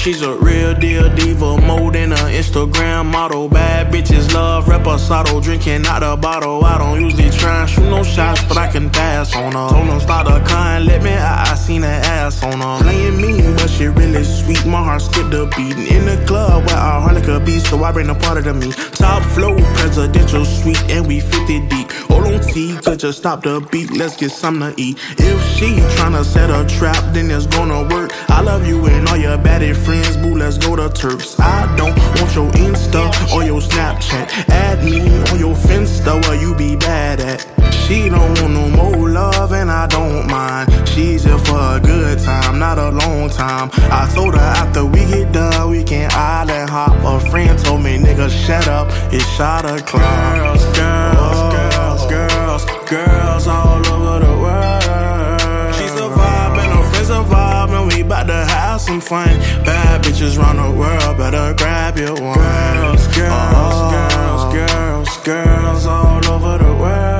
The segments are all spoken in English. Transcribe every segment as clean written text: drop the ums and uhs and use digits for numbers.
She's a real deal diva, more than an Instagram model. Bad bitches love reposado, drinking out the bottle. I don't usually try and shoot no shots, but I can pass on her. Told them start a kind, let me out, I seen her ass on her. Playing mean, but she really sweet, my heart skipped a beat. In the club where our harlika be, so I bring a part of the me. Top flow, presidential suite, and we 50 deep. Hold on T, could just stop the beat, let's get something to eat. If she tryna set a trap, then it's gonna work. I love you and all your baddie friends, boo, let's go to Turks. I don't want your Insta or your Snapchat. Add me on your Finsta where you be bad at. She don't want no more love and I don't mind. She's here for a good time, not a long time. I told her after we get done, we can island hop. A friend told me, nigga, shut up, it's shot o'clock. Girls, girls, girls, girls, girls all over the world. She's a vibe and her friends a vibe, and we bout to have some fun. Bad bitches round the world, better grab your one. Girls, girls, girls, girls, girls all over the world.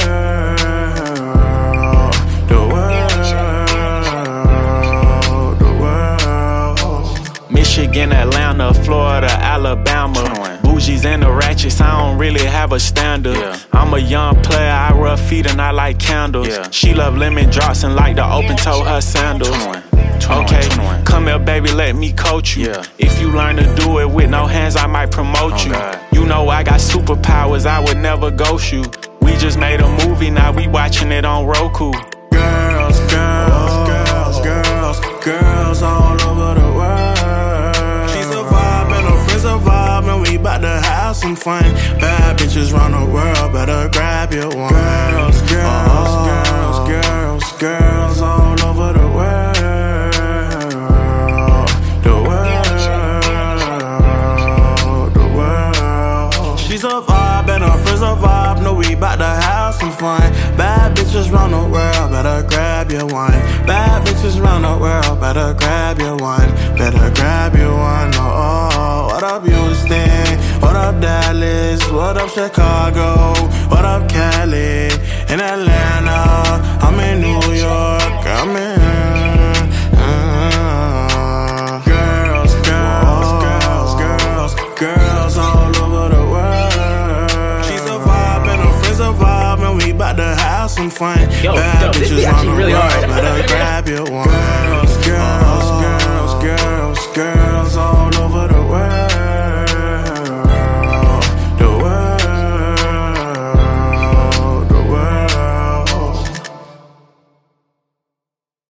Michigan, Atlanta, Florida, Alabama. Bougies and the ratchets, I don't really have a standard. I'm a young player, I rub feet and I like candles. She love lemon drops and like to open toe her sandals. Okay, come here baby, let me coach you. If you learn to do it with no hands, I might promote you. You know I got superpowers, I would never ghost you. We just made a movie, now we watching it on Roku. Girls, girls, girls, girls, girls all over the world. She's a vibe and her friends a vibe, and we bout to have some fun. Bad bitches round the world, better grab your one. Girls, girls, girls, girls, girls all over the world. The world. She's a vibe and her friends a vibe, no we bout to have some fun. Bad bitches round the world, better grab your one. Bad bitches round the world, better grab your one. Better grab your one. Oh, what up Houston? What up Dallas? What up Chicago? What up Cali? In Atlanta, I'm in New York, I'm in girls, girls, girls, girls, girls all over the world. She's a vibe and her friends a vibe, and we bout to have some fun. Yo, Bad this bitches be on actually the really world, hard. better grab your one.